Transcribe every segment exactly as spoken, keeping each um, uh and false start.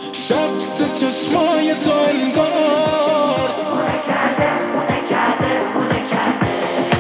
شب تو چشمای تو انگار خونه کرده خونه کرده خونه کرده.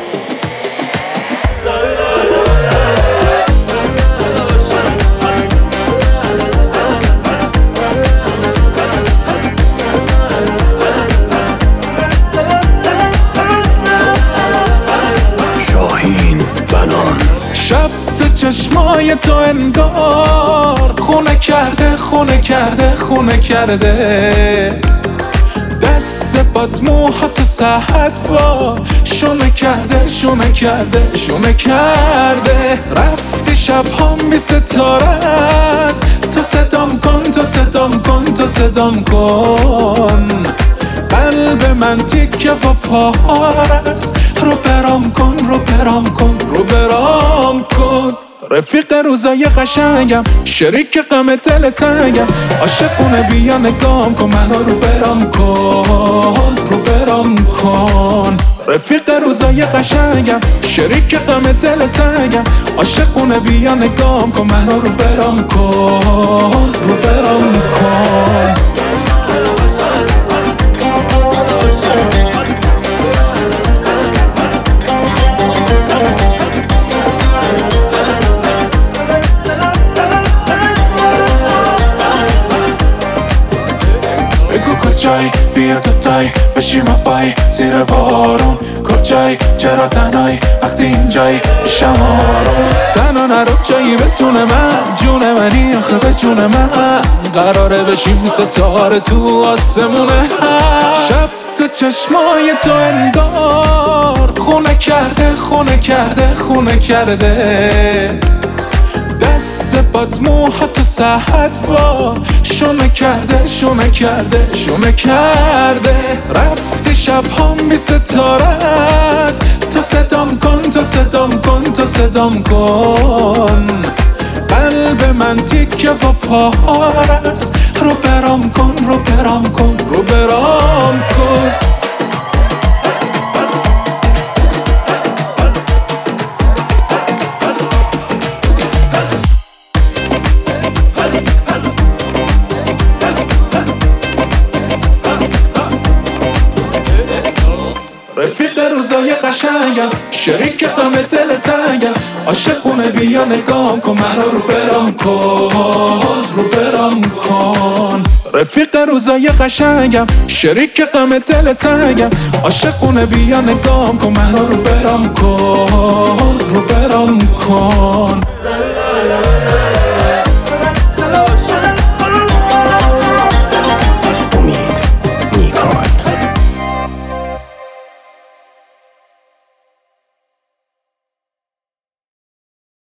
شاهین بنان. شب تو چشمای تو انگار خونه کرده خونه کرده خونه کرده. دست باد موها تو ساحت با شونه کرده شونه کرده شونه کرده. رفتی شبهام بی ستاره است، تو صدام کن تو صدام کن تو صدام کن. قلب من تیکه و پاره است، رو برام کن رو برام کن رو برام کن. رفیق روزای قشنگم، شریک غم دل تنگم، عاشقونه بیا نگام کن منو رو برام کن رو برام کن. رفیق روزای قشنگم، شریک غم دل تنگم، عاشقونه بیا نگام کن منو رو برام کن رو برام کن. بگو کجایی بیا دوتایی بشیم پای زیر بارون. کجایی چرا تنهایی وقتی اینجایی میشم آروم. تنها نرو جایی بتونه من جون منی آخه به جون من قراره بشیم ستاره تو آسمونه. شب تو چشمای تو انگار خونه کرده خونه کرده خونه کرده. دست باد موها تو ساحت با شونه کرده شونه کرده شونه کرده. رفتی شبهام بی ستاره است، تو صدام کن تو صدام کن تو صدام کن. قلب من تیکه و پاره است، رو برام کن رو برام کن رو برام کن. رفیق روزای قشنگم، شریک غم دل تنگم، عاشقونه بیا نگام کن منو رو برام کن رو برام کن. رفیق روزای قشنگم، شریک غم دل تنگم، عاشقونه بیا نگام کن منو رو برام کن رو برام کن.